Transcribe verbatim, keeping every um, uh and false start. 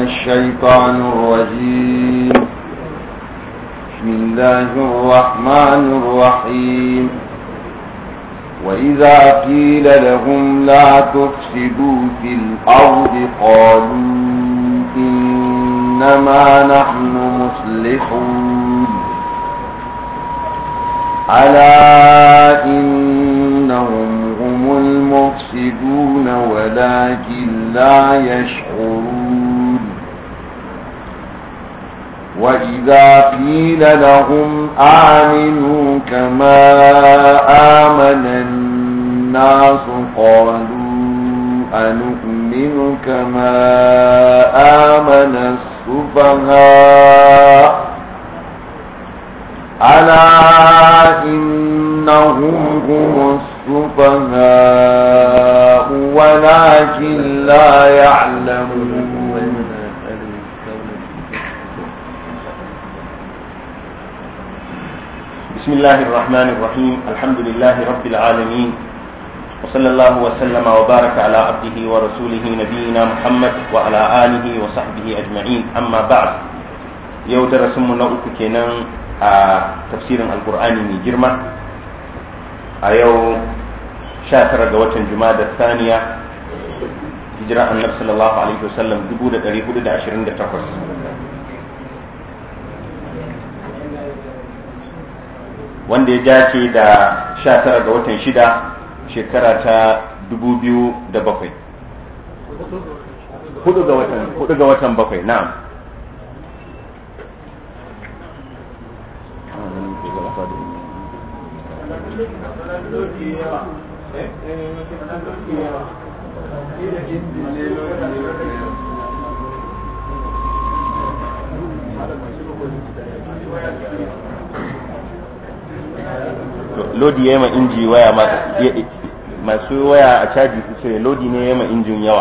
الشيطان الرجيم. بسم الله الرحمن الرحيم. وإذا قيل لهم لا تفسدوا في الأرض قالوا إنما نحن مصلحون ألا إنهم هم المفسدون ولكن لا يشعرون. وإذا قيل لهم آمنوا كما آمن الناس قالوا أنؤمن كما آمن السفهاء ألا إنهم هم السفهاء ولكن لا يعلمون. بسم الله الرحمن الرحيم. الحمد لله رب العالمين، وصلى الله وسلم وبارك على عبده ورسوله نبينا محمد وعلى آله وصحبه أجمعين. أما بعد، يو درسمنا uku kenan a tafsirin alqur'ani mai girma a yau sha tara ga watan Jumada Thaniya, hijira annabi sallallahu alaihi wasallam dubu da ɗari hudu da ashirin da takwas, wanda ya dace da sha tara ga watan shida shekara ta dubu biyu da bakwai, hudu ga watan hudu ga watan bakwai. Na'am. Lodi ya yi ma inji waya, masu waya a caji su ce lodi ne ya yi ma injin yawa.